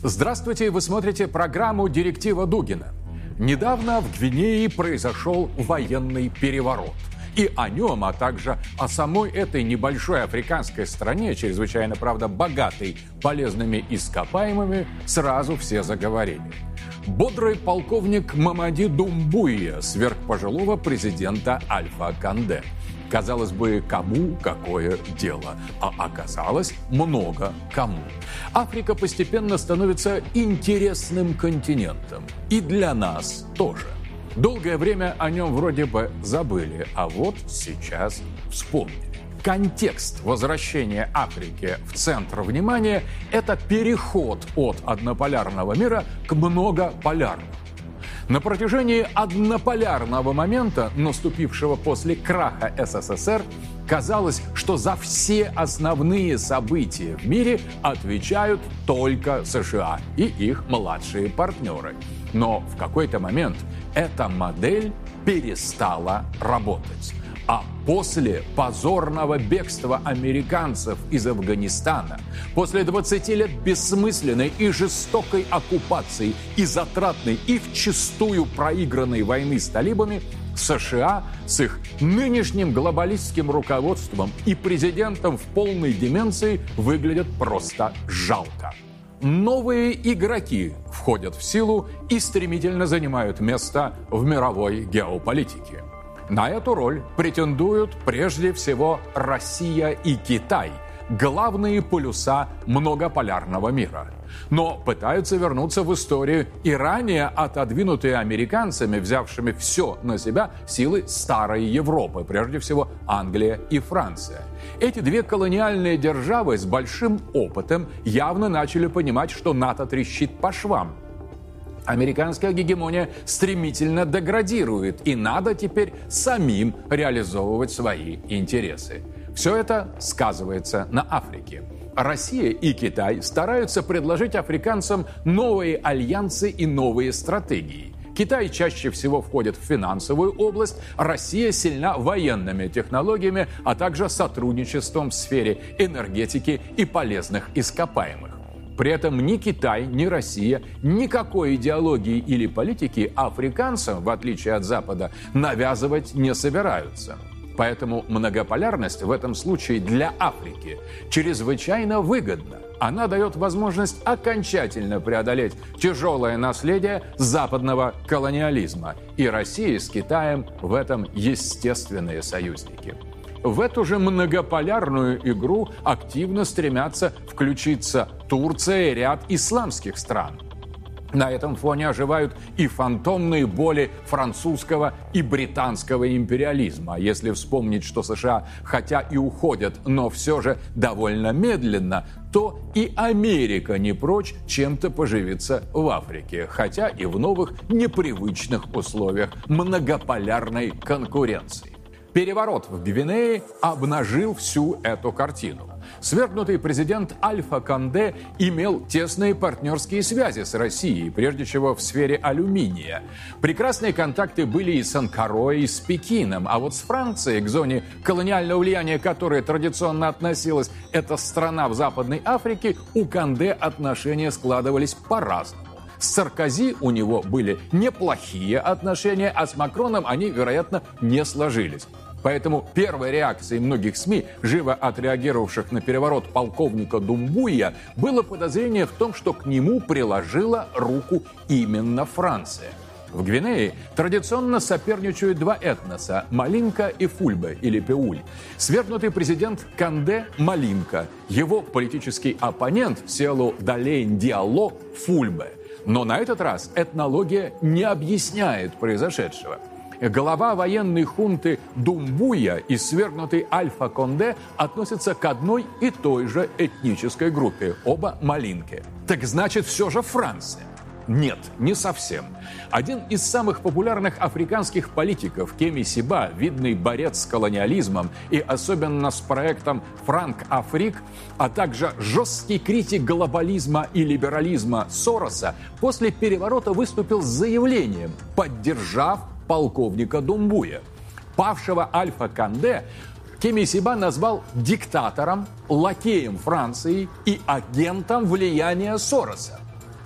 Здравствуйте, вы смотрите программу «Директива Дугина». Недавно в Гвинее произошел военный переворот. И о нем, а также о самой этой небольшой африканской стране, чрезвычайно, правда, богатой полезными ископаемыми, сразу все заговорили. Бодрый полковник Мамади Думбуя сверг пожилого президента Альфа Конде. Казалось бы, кому какое дело, а оказалось много кому. Африка постепенно становится интересным континентом. И для нас тоже. Долгое время о нем вроде бы забыли, а вот сейчас вспомнили. Контекст возвращения Африки в центр внимания – это переход от однополярного мира к многополярному. На протяжении однополярного момента, наступившего после краха СССР, казалось, что за все основные события в мире отвечают только США и их младшие партнеры. Но в какой-то момент эта модель перестала работать. А после позорного бегства американцев из Афганистана, после 20 лет бессмысленной и жестокой оккупации и затратной и вчистую проигранной войны с талибами, США с их нынешним глобалистским руководством и президентом в полной деменции выглядят просто жалко. Новые игроки входят в силу и стремительно занимают место в мировой геополитике. На эту роль претендуют прежде всего Россия и Китай, главные полюса многополярного мира. Но пытаются вернуться в историю и ранее отодвинутые американцами, взявшими все на себя, силы старой Европы, прежде всего Англия и Франция. Эти две колониальные державы с большим опытом явно начали понимать, что НАТО трещит по швам. Американская гегемония стремительно деградирует, и надо теперь самим реализовывать свои интересы. Все это сказывается на Африке. Россия и Китай стараются предложить африканцам новые альянсы и новые стратегии. Китай чаще всего входит в финансовую область, Россия сильна военными технологиями, а также сотрудничеством в сфере энергетики и полезных ископаемых. При этом ни Китай, ни Россия никакой идеологии или политики африканцам, в отличие от Запада, навязывать не собираются. Поэтому многополярность в этом случае для Африки чрезвычайно выгодна. Она дает возможность окончательно преодолеть тяжелое наследие западного колониализма. И Россия с Китаем в этом естественные союзники. В эту же многополярную игру активно стремятся включиться Турция и ряд исламских стран. На этом фоне оживают и фантомные боли французского и британского империализма. Если вспомнить, что США хотя и уходят, но все же довольно медленно, то и Америка не прочь чем-то поживиться в Африке, хотя и в новых непривычных условиях многополярной конкуренции. Переворот в Гвинее обнажил всю эту картину. Свергнутый президент Альфа Конде имел тесные партнерские связи с Россией, прежде всего в сфере алюминия. Прекрасные контакты были и с Анкарой, и с Пекином, а вот с Францией, к зоне колониального влияния которой традиционно относилась эта страна в Западной Африке, у Конде отношения складывались по-разному. С Саркози у него были неплохие отношения, а с Макроном они, вероятно, не сложились. Поэтому первой реакцией многих СМИ, живо отреагировавших на переворот полковника Думбуя, было подозрение в том, что к нему приложила руку именно Франция. В Гвинее традиционно соперничают два этноса – Малинка и Фульбе, или Пеуль. Свергнутый президент Конде – Малинка, его политический оппонент Селу Далейн Диалло – Фульбе. Но на этот раз этнология не объясняет произошедшего. Глава военной хунты Думбуя и свергнутый Альфа Конде относятся к одной и той же этнической группе, оба малинки. Так значит, все же Франция? Нет, не совсем. Один из самых популярных африканских политиков, Кеми Сиба, видный борец с колониализмом и особенно с проектом «Франк Африк», а также жесткий критик глобализма и либерализма Сороса, после переворота выступил с заявлением, поддержав полковника Думбуя. Павшего Альфа Конде Кеми Сиба назвал диктатором, лакеем Франции и агентом влияния Сороса.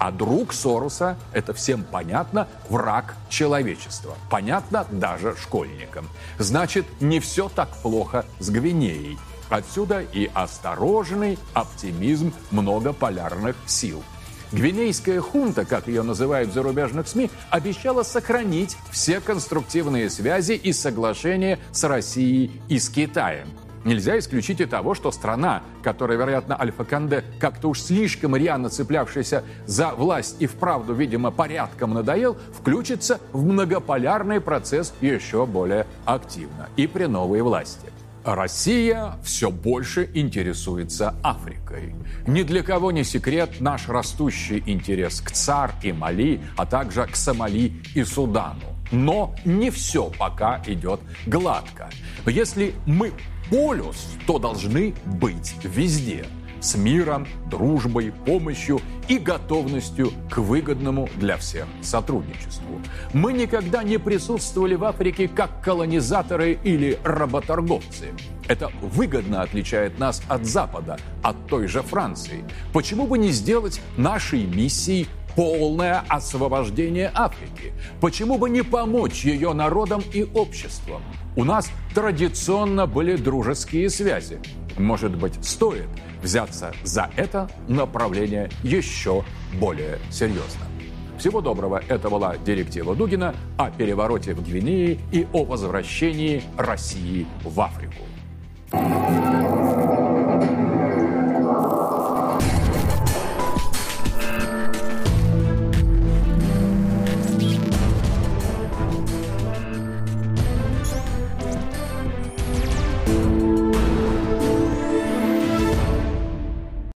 А друг Сороса, это всем понятно, враг человечества. Понятно даже школьникам. Значит, не все так плохо с Гвинеей. Отсюда и осторожный оптимизм многополярных сил. Гвинейская хунта, как ее называют в зарубежных СМИ, обещала сохранить все конструктивные связи и соглашения с Россией и с Китаем. Нельзя исключить и того, что страна, которая, вероятно, Альфа Конде, как-то уж слишком рьяно цеплявшаяся за власть и вправду, видимо, порядком надоел, включится в многополярный процесс еще более активно и при новой власти. Россия все больше интересуется Африкой. Ни для кого не секрет наш растущий интерес к ЦАР и Мали, а также к Сомали и Судану. Но не все пока идет гладко. Если мы полюс, то должны быть везде. С миром, дружбой, помощью и готовностью к выгодному для всех сотрудничеству. Мы никогда не присутствовали в Африке как колонизаторы или работорговцы. Это выгодно отличает нас от Запада, от той же Франции. Почему бы не сделать нашей миссией полное освобождение Африки? Почему бы не помочь ее народам и обществам? У нас традиционно были дружеские связи. Может быть, стоит взяться за это направление еще более серьезно. Всего доброго. Это была «Директива Дугина» о перевороте в Гвинее и о возвращении России в Африку.